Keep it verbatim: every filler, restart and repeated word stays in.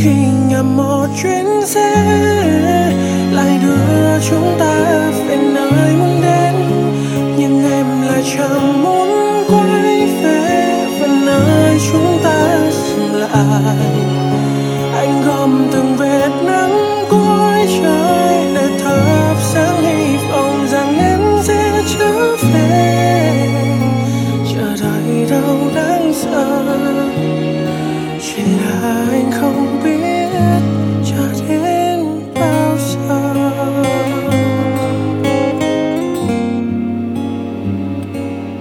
khi nhầm một chuyến xe lại đưa chúng ta về nơi muốn đến, nhưng em lại chẳng muốn quay về về nơi chúng ta dừng lại. Anh gom từng vệt nắng cuối trời để thắp sáng hy vọng rằng em sẽ trở về. Chờ đợi đâu đáng sợ, chỉ là anh không